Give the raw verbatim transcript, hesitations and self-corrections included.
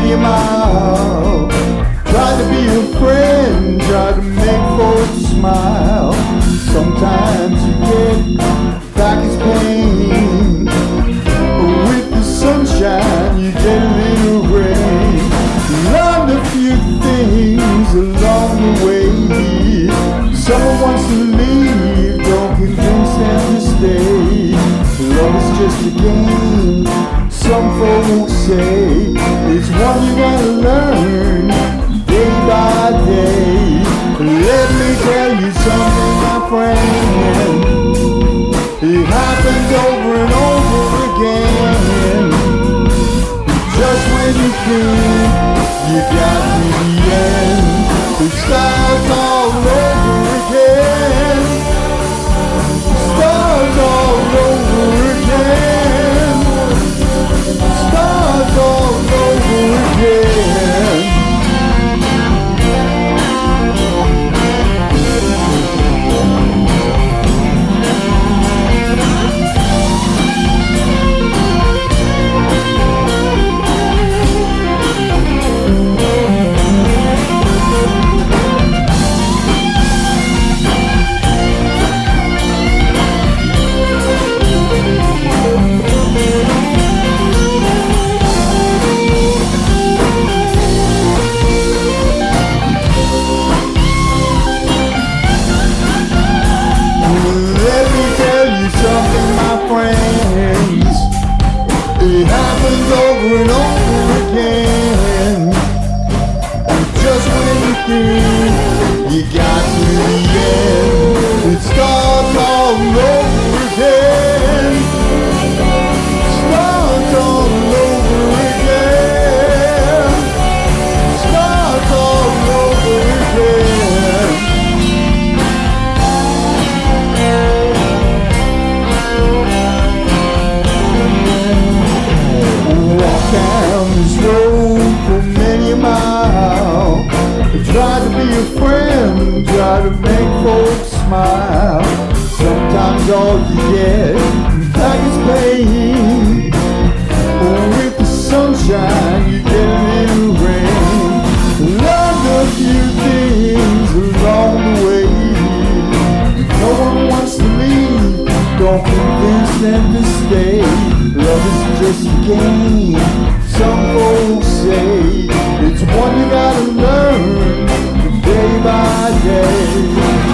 many a mile. Try to be a friend, try to make folks smile. Sometimes you get back as pain. With the sunshine you get a little rain. Learn a few things along the way. Someone wants to leave, don't convince them to stay. Love is just a game, some folks say. It's one you gotta learn day by day. Let me tell you something, my friend. It happens over and over again. Just when you think you got to the end, it starts all over again. Starts all over again. Starts all over again. It happens over and over again. And just when you think you got to the end, it starts all over again. Starts all over again. Starts all over again. Down this road for many a mile. Try to be a friend, try to make folks smile. Sometimes all you get back is pain. With the sunshine you get a little rain. Learn a few things along the way. No one wants to leave, don't convince them to stay. Love is just a game, some folks say. It's one you gotta learn day by day.